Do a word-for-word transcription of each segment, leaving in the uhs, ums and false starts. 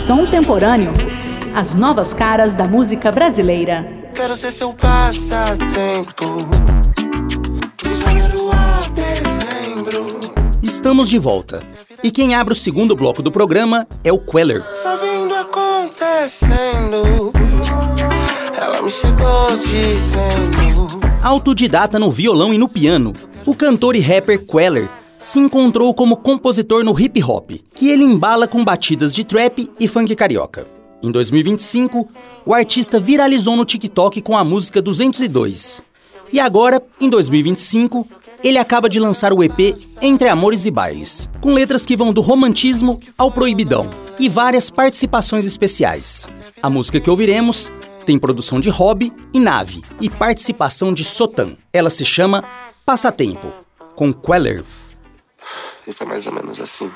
Som Temporâneo. As novas caras da música brasileira. Quero ser seu passatempo. De janeiro a dezembro. Estamos de volta. E quem abre o segundo bloco do programa é o Queller. Só vindo acontecendo. Ela me chegou dizendo. Autodidata no violão e no piano, o cantor e rapper Queller se encontrou como compositor no hip hop, que ele embala com batidas de trap e funk carioca. Em dois mil e vinte e cinco, o artista viralizou no TikTok com a música duzentos e dois. E agora, em dois mil e vinte e cinco, ele acaba de lançar o E P Entre Amores e Bailes, com letras que vão do romantismo ao proibidão e várias participações especiais. A música que ouviremos tem produção de Hobby e Nave e participação de Sotan. Ela se chama Passatempo, com Queller. E foi mais ou menos assim.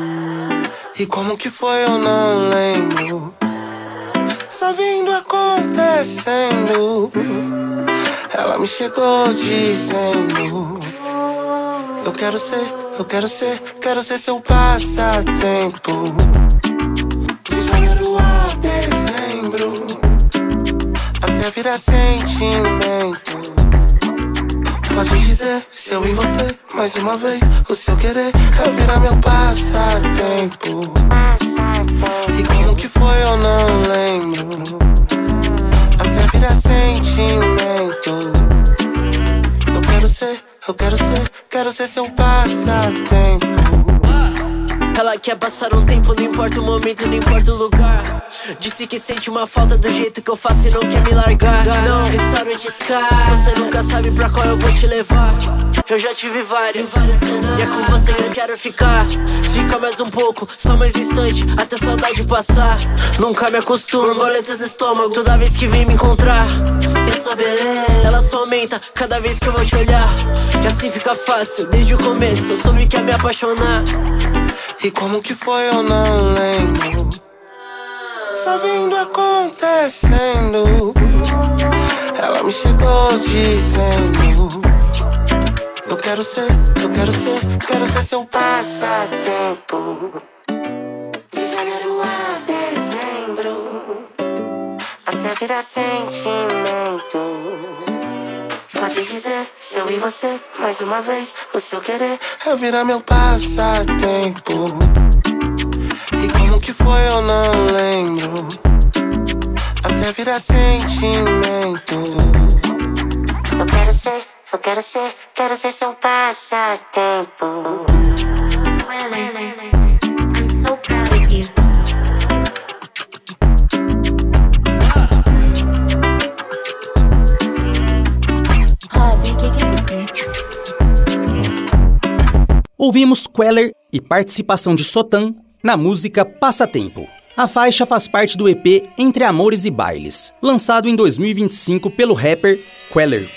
E como que foi eu não lembro. Só vindo acontecendo. Ela me chegou dizendo. Eu quero ser, eu quero ser, quero ser seu passatempo. De janeiro a dezembro. Até virar sentimento. Pode dizer, se eu e você, mais uma vez, o seu querer é virar meu passatempo. E como que foi eu não lembro. Até virar sentimento. Eu quero ser, eu quero ser, quero ser seu passatempo. Ela quer passar um tempo, não importa o momento, não importa o lugar. Disse que sente uma falta do jeito que eu faço e não quer me largar. Não, restaurante Sky, você nunca sabe pra qual eu vou te levar. Eu já tive vários, e é com você que eu quero ficar. Fica mais um pouco, só mais um instante, até a saudade passar. Nunca me acostumo, borboletas no estômago toda vez que vem me encontrar. E a sua beleza, ela só aumenta cada vez que eu vou te olhar. Que assim fica fácil, desde o começo eu soube que ia me apaixonar. E como que foi eu não lembro. Só vindo acontecendo. Ela me chegou dizendo. Eu quero ser, eu quero ser, quero ser seu passatempo. De janeiro a dezembro. Até virar sentimento. Pode dizer, se eu e você, mais uma vez, o seu querer é virar meu passatempo. E como que foi eu não lembro. Até virar sentimento. Eu quero ser, eu quero ser, quero ser seu passatempo. I'm so proud of you. Ouvimos Queller e participação de Sotan na música Passatempo. A faixa faz parte do E P Entre Amores e Bailes, lançado em dois mil e vinte e cinco pelo rapper Queller.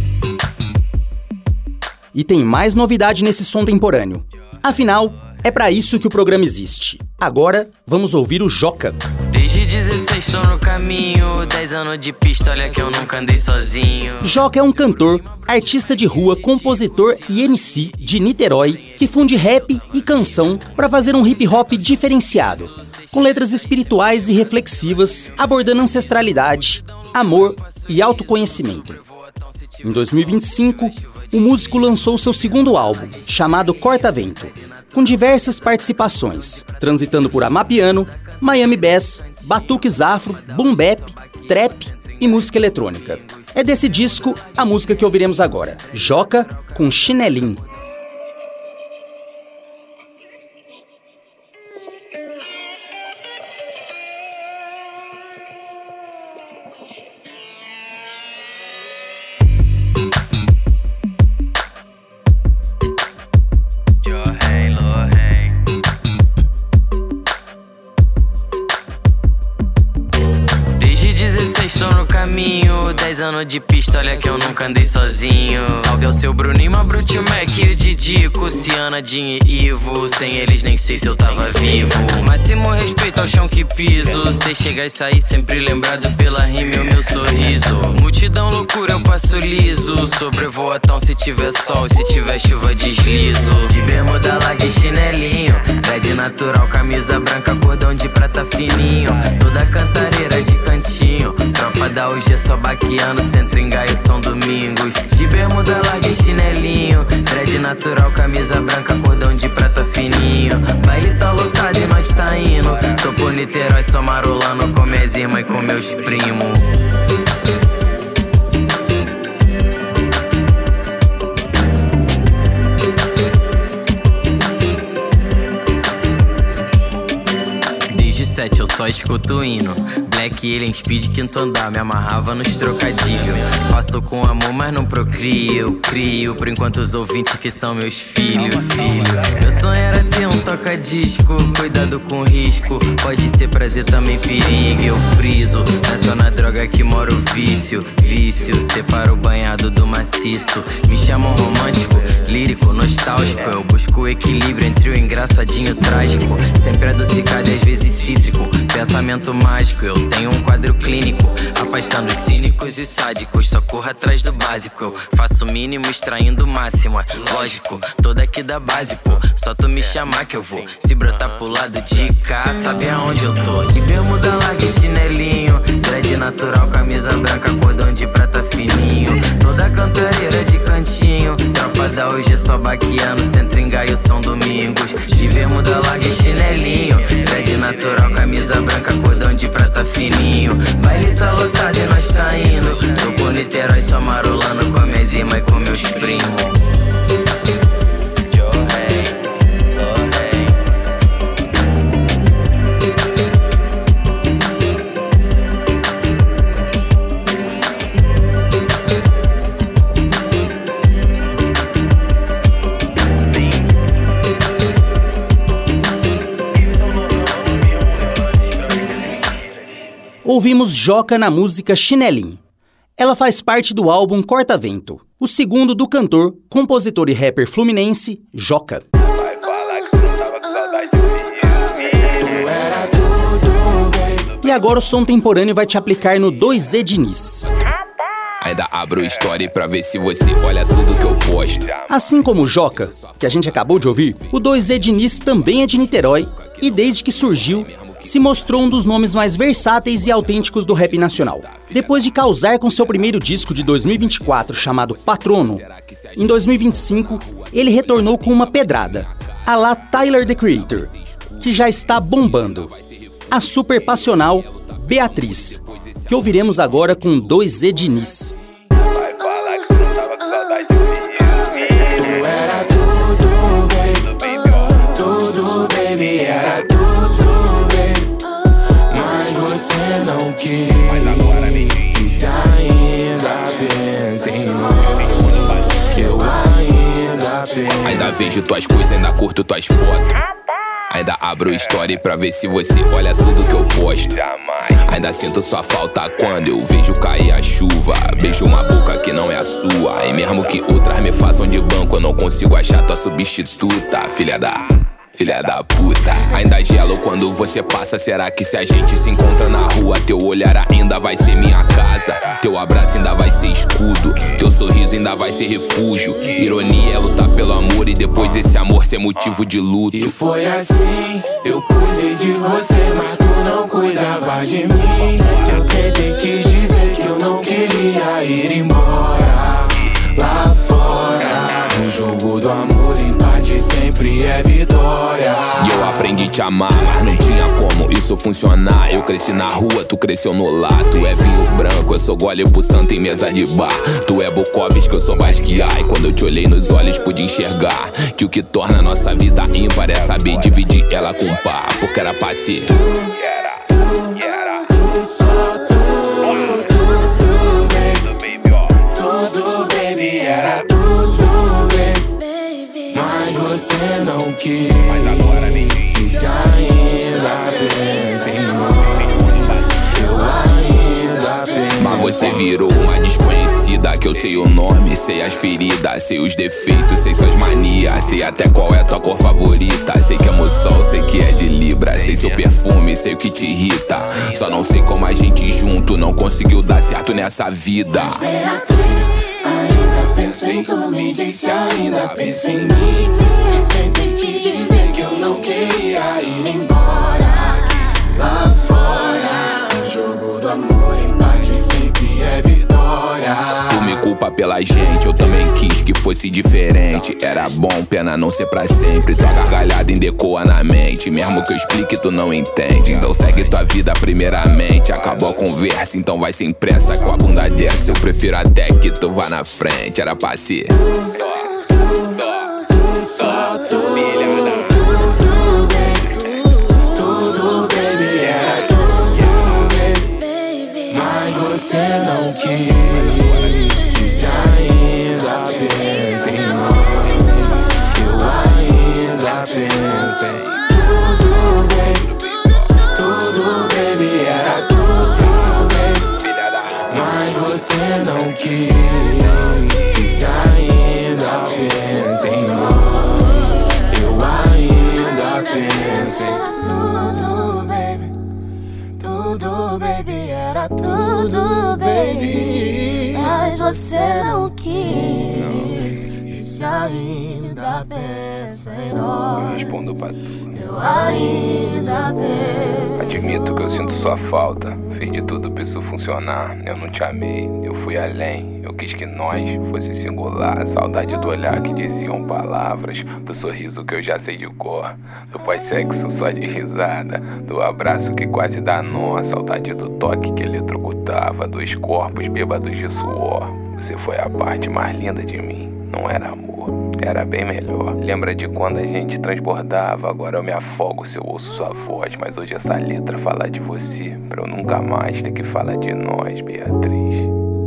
E tem mais novidade nesse som temporâneo. Afinal, é pra isso que o programa existe. Agora, vamos ouvir o Joca. Desde dezesseis tô no caminho, dez anos de pista, olha que eu nunca andei sozinho. Joca é um cantor, artista de rua, compositor e M C de Niterói que funde rap e canção para fazer um hip hop diferenciado, com letras espirituais e reflexivas, abordando ancestralidade, amor e autoconhecimento. Em dois mil e vinte e cinco, o músico lançou seu segundo álbum, chamado Corta Vento, com diversas participações, transitando por Amapiano, Miami Bass, batuques afro, boom bap, trap e música eletrônica. É desse disco a música que ouviremos agora, Joca com Chinelinho. dez anos de pista, olha que eu nunca andei sozinho. Salve ao seu Bruninho, a Brute, o Mac e o Didico, Ciana, Dinho e Ivo. Sem eles nem sei se eu tava vivo. Máximo respeito ao chão que piso. Sei chegar e sair sempre lembrado pela rima e o meu sorriso. Multidão loucura, eu passo liso. Sobrevoo a tão se tiver sol, se tiver chuva deslizo. De bermuda larga e chinelinho, dread natural, camisa branca, cordão de prata fininho. Toda cantareira de cantinho. Tropa da U G só baqueando, centro em Gaio São Domingos. De bermuda larga e chinelinho. Dread natural, camisa branca, cordão de prata fininho. Baile tá lotado e nós tá indo. Tô por Niterói só marolando com minhas irmãs e com meus primos. Eu só escuto hino. Black Alien, Speed, quinto andar. Me amarrava nos trocadilhos. Faço com amor, mas não procrio. Crio, por enquanto os ouvintes que são meus filhos. Filho, meu sonho era ter um toca-disco. Cuidado com o risco. Pode ser prazer, também perigo. Eu friso, não é só na droga que mora o vício. Vício, separa o banhado do maciço. Me chamam romântico, lírico, nostálgico. Eu busco o equilíbrio entre o engraçadinho e o trágico. Sempre adocicado e às vezes cítrico. Pensamento mágico, eu tenho um quadro clínico. Afastando os cínicos e sádicos. Só corro atrás do básico. Eu faço o mínimo, extraindo o máximo. É lógico, toda aqui da base, pô. Só tu me chamar que eu vou. Se brotar pro lado de cá, sabe aonde eu tô. De bermuda larga e chinelinho. Dread natural, camisa branca, cordão de prata fininho. Toda cantareira de cantinho. Tropa da U G só baqueando, centro em Gaio São Domingos. De bermuda larga e chinelinho. Dread natural, camisa branca, cordão de prata fininho. Baile tá lotado e nós tá indo. Tô por Niterói só marolando com minhas irmãs e com meus primos. Ouvimos Joca na música Chinelinho. Ela faz parte do álbum Corta Vento, o segundo do cantor, compositor e rapper fluminense Joca. E agora o som temporâneo vai te aplicar no dois E Diniz. Ainda abro story pra ver se você olha tudo que eu posto. Assim como o Joca, que a gente acabou de ouvir, o dois E Diniz também é de Niterói e desde que surgiu, se mostrou um dos nomes mais versáteis e autênticos do rap nacional. Depois de causar com seu primeiro disco de dois mil e vinte e quatro, chamado Patrono, em dois mil e vinte e cinco, ele retornou com uma pedrada, a lá Tyler, The Creator, que já está bombando. A super passional Beatriz, que ouviremos agora com dois E Diniz. Não quis, disse ainda pensa em nós. Eu ainda penso. Ainda vejo tuas coisas, ainda curto tuas fotos. Ainda abro story pra ver se você olha tudo que eu posto. Ainda sinto sua falta quando eu vejo cair a chuva. Beijo uma boca que não é a sua. E mesmo que outras me façam de banco, eu não consigo achar tua substituta, filha da... Filha da puta, ainda gelo quando você passa. Será que se a gente se encontra na rua, teu olhar ainda vai ser minha casa? Teu abraço ainda vai ser escudo, teu sorriso ainda vai ser refúgio. Ironia é lutar pelo amor e depois esse amor ser motivo de luto. E foi assim, eu cuidei de você, mas tu não cuidava de mim. Eu tentei te dizer que eu não queria ir embora. Lá fora, no jogo do amor, empate sempre é vitória. E eu aprendi a te amar, mas não tinha como isso funcionar. Eu cresci na rua, tu cresceu no lar. Tu é vinho branco, eu sou gole pro santo em mesa de bar. Tu é Bukovic, que eu sou Basquiat. E quando eu te olhei nos olhos pude enxergar que o que torna a nossa vida ímpar é saber dividir ela com o par. Porque era pra ser tu, tu, tu, só tu. Era tudo bem, mas você não quis. Disse ainda pensa em nós. Eu ainda penso. Mas você virou uma desconhecida, que eu sei o nome, sei as feridas, sei os defeitos, sei suas manias, sei até qual é a tua cor favorita. Sei que amo o sol, sei que é de Libra, sei seu perfume, sei o que te irrita. Só não sei como a gente junto não conseguiu dar certo nessa vida. Ainda penso em tu, me disse ainda pensa em mim. Eu tentei te dizer que eu não queria ir embora. Lá fosse diferente. Era bom, pena não ser pra sempre. Tua gargalhada indecoa na mente. Mesmo que eu explique, tu não entende. Então segue tua vida primeiramente. Acabou a conversa, então vai sem pressa. Com a bunda dessa, eu prefiro até que tu vá na frente. Era pra ser só tu. Você não quis, disse ainda pensa em nós. Eu ainda penso em tudo, baby. Tudo, baby, era tudo, baby. Mas você não quis, disse ainda pensa em nós. Eu ainda penso em tudo, baby. Tudo, baby, era tudo, baby. Mas você não quis. E se ainda pensa em nós, eu respondo pra tu. Eu ainda penso. Admito que eu sinto sua falta. Fiz de tudo pra isso funcionar. Eu não te amei, eu fui além. Eu quis que nós fosse singular. Saudade do olhar que diziam palavras, do sorriso que eu já sei de cor, do pós-sexo só de risada, do abraço que quase dá nó. Saudade do toque que eletrocutava, dos corpos bêbados de suor. Você foi a parte mais linda de mim. Não era amor, era bem melhor. Lembra de quando a gente transbordava? Agora eu me afogo se eu ouço sua voz. Mas hoje essa letra fala de você, pra eu nunca mais ter que falar de nós, Beatriz.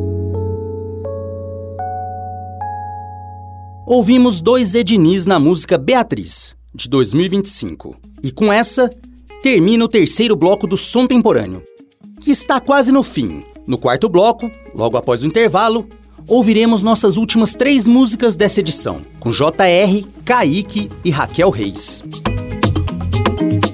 Ouvimos dois Ednis na música Beatriz, de dois mil e vinte e cinco. E com essa, termina o terceiro bloco do Som Temporâneo, que está quase no fim. No quarto bloco, logo após o intervalo, ouviremos nossas últimas três músicas dessa edição, com J R, Kaique e Raquel Reis.